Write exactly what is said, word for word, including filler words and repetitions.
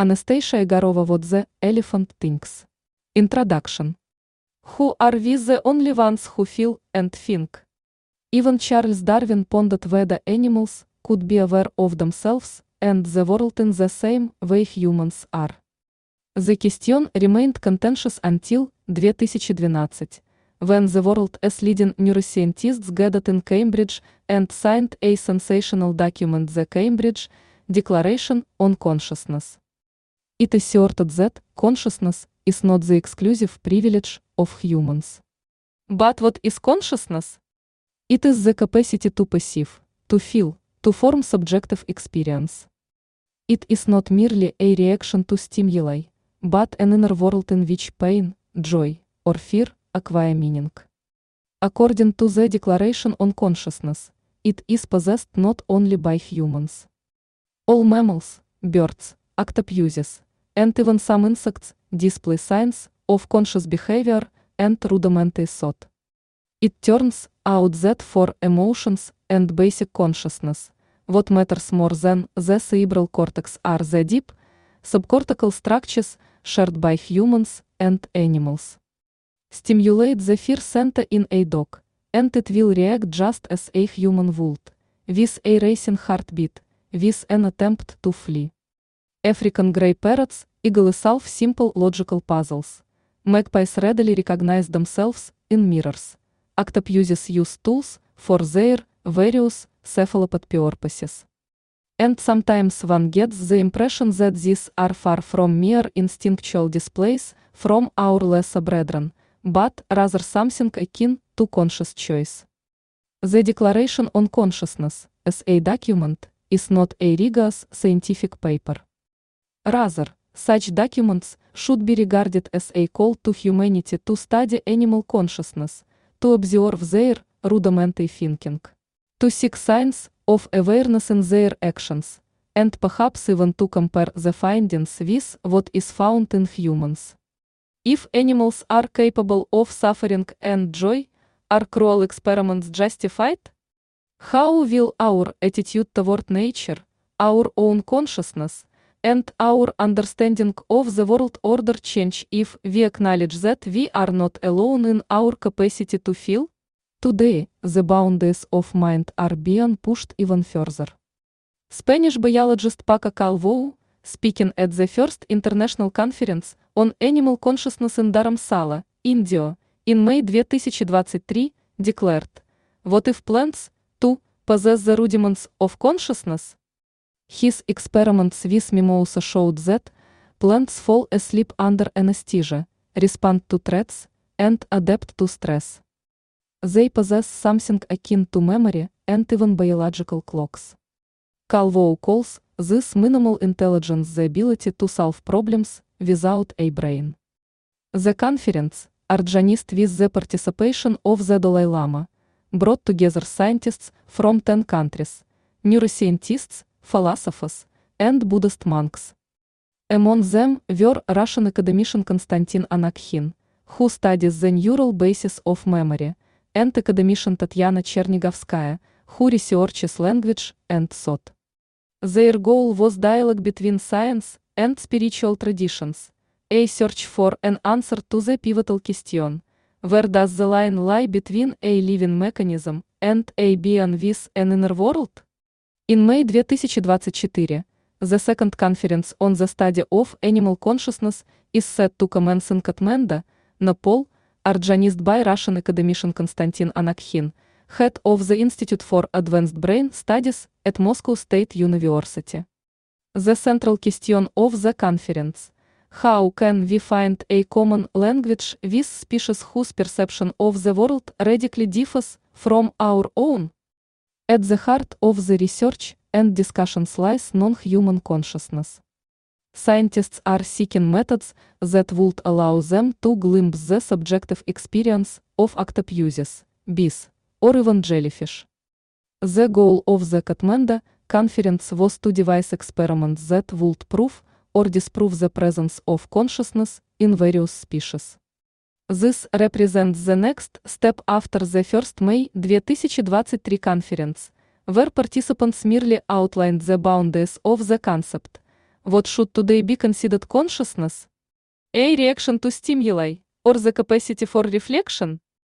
Anastasia Egorova What the Elephant Thinks. Introduction. Who are we the only ones who feel and think? Even Charles Darwin pondered whether animals could be aware of themselves and the world in the same way humans are. The question remained contentious until two thousand twelve, when the world's leading neuroscientists gathered in Cambridge and signed a sensational document, the Cambridge Declaration on Consciousness. It asserted that consciousness is not the exclusive privilege of humans. But what is consciousness? It is the capacity to perceive, to feel, to form subjective experience. It is not merely a reaction to stimuli, but an inner world in which pain, joy, or fear acquire meaning. According to the Declaration on Consciousness, it is possessed not only by humans. All mammals, birds, octopuses, and even some insects display signs of conscious behavior and rudimentary thought. It turns out that for emotions and basic consciousness, what matters more than the cerebral cortex are the deep, subcortical structures shared by humans and animals. Stimulate the fear center in a dog, and it will react just as a human would, with a racing heartbeat, with an attempt to flee. African grey parrots eagerly solve simple logical puzzles. Magpies readily recognize themselves in mirrors. Octopuses use tools for their various cephalopod purposes. And sometimes one gets the impression that these are far from mere instinctual displays from our lesser brethren, but rather something akin to conscious choice. The Declaration on Consciousness, as a document, is not a rigorous scientific paper. Rather, such documents should be regarded as a call to humanity to study animal consciousness, to observe their rudimentary thinking, to seek signs of awareness in their actions, and perhaps even to compare the findings with what is found in humans. If animals are capable of suffering and joy, are cruel experiments justified? How will our attitude toward nature, our own consciousness, and our understanding of the world order change if we acknowledge that we are not alone in our capacity to feel? Today, the boundaries of mind are being pushed even further. Spanish biologist Paco Calvo, speaking at the first International Conference on Animal Consciousness in Dharamsala, India, in May twenty twenty-three, declared, "What if plants, too, possess the rudiments of consciousness?" His experiments with mimosa showed that plants fall asleep under anesthesia, respond to threats, and adapt to stress. They possess something akin to memory and even biological clocks. Calvo calls this minimal intelligence the ability to solve problems without a brain. The conference, organized with the participation of the Dalai Lama, brought together scientists from ten countries, neuroscientists, philosophers, and Buddhist monks. Among them were Russian academician Konstantin Anokhin, who studies the neural basis of memory, and academician Tatyana Chernigovskaya, who researches language and thought. Their goal was dialogue between science and spiritual traditions, a search for an answer to the pivotal question: where does the line lie between a living mechanism and a being with an inner world? In May twenty twenty-four, the second conference on the study of animal consciousness is set to commence in Kathmandu, Nepal, organized by Russian academician Konstantin Anokhin, head of the Institute for Advanced Brain Studies at Moscow State University. The central question of the conference: how can we find a common language with species whose perception of the world radically differs from our own? At the heart of the research and discussions lies non-human consciousness. Scientists are seeking methods that would allow them to glimpse the subjective experience of octopuses, bees, or even jellyfish. The goal of the Kathmandu conference was to devise experiments that would prove or disprove the presence of consciousness in various species. This represents the next step after the first May twenty twenty-three conference, where participants merely outlined the boundaries of the concept, What should today be considered consciousness? A reaction to stimuli, or the capacity for reflection?